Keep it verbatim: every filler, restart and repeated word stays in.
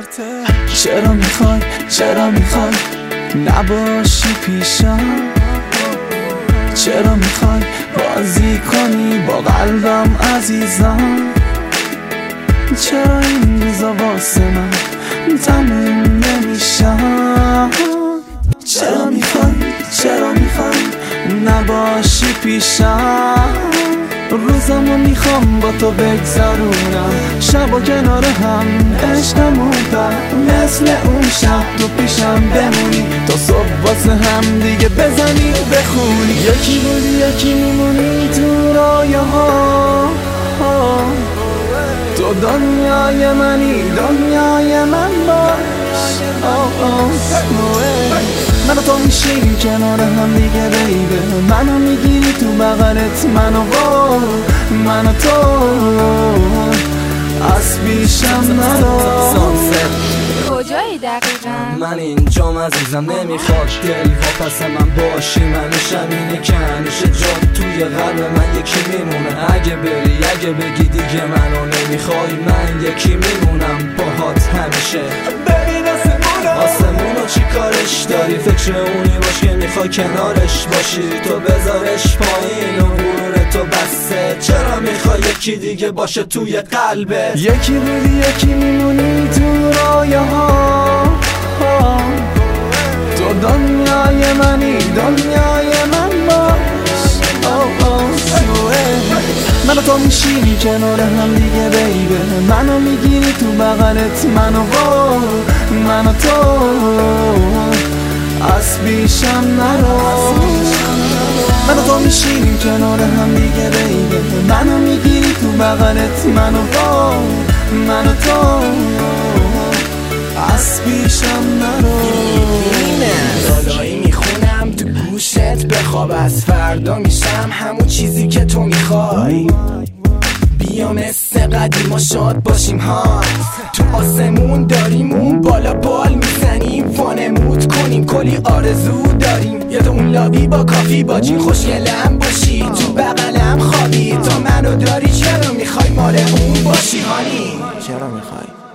پرته. چرا میخوای چرا میخوای نباشی پیشم؟ چرا میخوای بازی کنی با قلبم عزیزم؟ چرا این روزا واسه من تموم نمیشم؟ چرا میخوای چرا میخوای نباشی پیشم؟ روزمو میخوام با تو بگذرونم، شب و کنار هم عشقمون بر مثل اون شب تو پیشم بمونی، تا صبح واسه هم دیگه بزنی بخونی. یکی بودی یکی میمونی تو رایه ها، تو دنیای منی دنیای من باش. من و تو میشیم کنار هم دیگه بیبه، منو میگیری تو بغلت منو با من و تو از پیشم ندار. کجایی دقیقا؟ من اینجام عزیزم، نمیخواد دل ها پس من باشی، من شمینه که همیشه جا توی قلب من یکی میمونه. اگه بری اگه بگی دیگه منو نمیخوای، من یکی میمونم باهات همیشه. ببین آسمونو آسمونو چی کارش داری؟ فکر اونی باش که میخوای کنارش باشی، تو بذارش پایین و غرور تو بسته. چرا میخوای یکی دیگه باشه توی قلبت؟ یکی بودی یکی میمونی تو رایه ها، تو دنیای منی دنیای من باش. من و تو میشینی کنار هم دیگه بیبه، منو میگیری تو بغلت منو با من و تو از پیشم نرو. من و تو میشینیم کنار هم دیگه بیبه، منو میگیری تو بغلت منو با من و تو از پیشم نرو. دادایی میخونم تو گوشت بخواب، از فردا میشم همون چیزی که تو میخوای. بیا مثل قدیم و شاد باشیم ها، تو آسمون داریم اون بالا بال میزنیم، وانمود کنیم کلی آرزو داریم. یاد اون لابی با کافی با جین خوشگلم باشی، تو بغلم خوابی تا منو داری. چرا میخوای مال اون باشی هانی؟ چرا میخوای